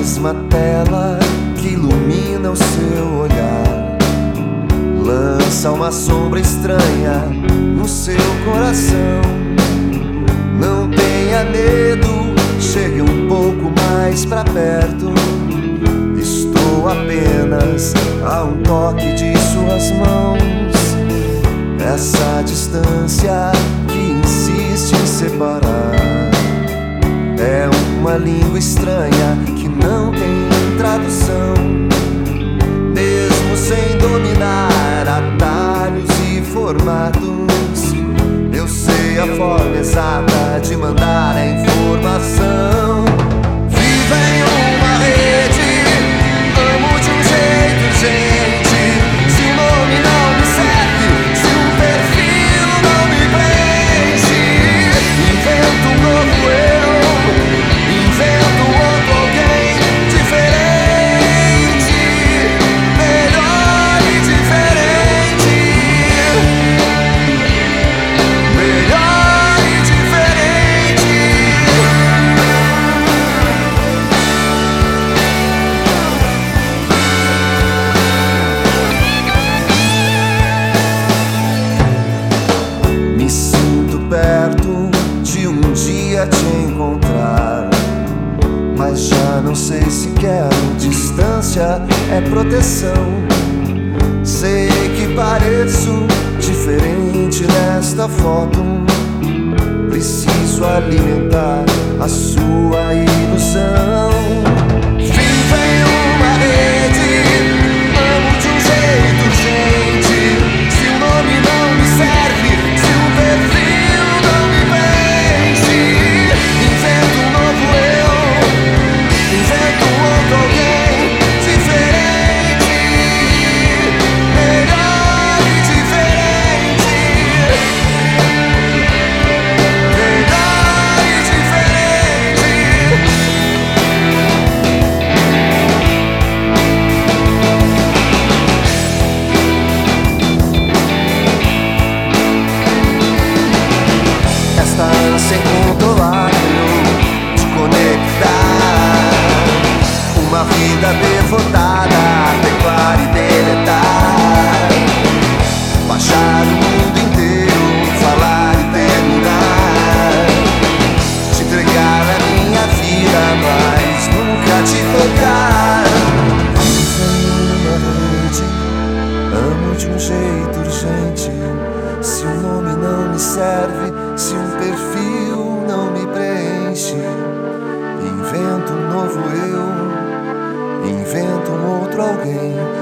mesma tela que ilumina o seu olhar, lança uma sombra estranha no seu coração. Não tenha medo, chegue um pouco mais pra perto. Estou apenas a um toque de suas mãos. Essa distância que insiste em separar é uma língua estranha que não tem tradução. Mesmo sem dominar atalhos e formatos, eu sei a forma exata de mandar a informação. Viva em uma rede, amo de um jeito, gente. Se o nome não me serve, se um perfil não me preenche, invento um novo eu, invento outro alguém diferente, melhor e diferente, melhor e diferente. Me sinto perto de um dia te encontrar, mas já não sei se quero. Distância é proteção. Sei que pareço diferente nesta foto. Preciso alimentar a sua ilusão. Viva em uma rede, amo de um jeito, gente. Se o nome não me serve, se um perfil não me preenche, invento um novo eu, invento outro alguém diferente, melhor e diferente, melhor e diferente. Esta ânsia incontrolável de conectar uma vida devotada a teclar e deletar, baixar o mundo inteiro, falar e terminar, te entregar a minha vida, mas nunca te tocar. Viva em uma rede, amo de um jeito urgente. Se o nome não me serve, se um perfil não me preenche, invento um novo eu, invento um outro alguém